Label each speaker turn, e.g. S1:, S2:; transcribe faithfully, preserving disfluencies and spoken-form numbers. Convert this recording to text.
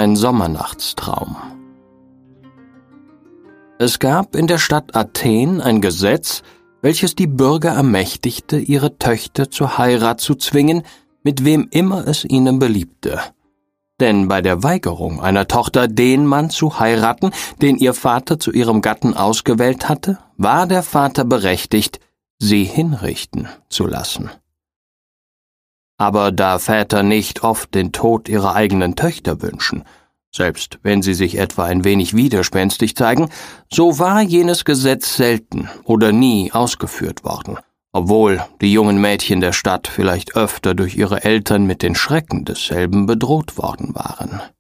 S1: ein Sommernachtstraum. Es gab in der Stadt Athen ein Gesetz, welches die Bürger ermächtigte, ihre Töchter zur Heirat zu zwingen, mit wem immer es ihnen beliebte. Denn bei der Weigerung einer Tochter, den Mann zu heiraten, den ihr Vater zu ihrem Gatten ausgewählt hatte, war der Vater berechtigt, sie hinrichten zu lassen. Aber da Väter nicht oft den Tod ihrer eigenen Töchter wünschen, selbst wenn sie sich etwa ein wenig widerspenstig zeigen, so war jenes Gesetz selten oder nie ausgeführt worden, obwohl die jungen Mädchen der Stadt vielleicht öfter durch ihre Eltern mit den Schrecken desselben bedroht worden waren.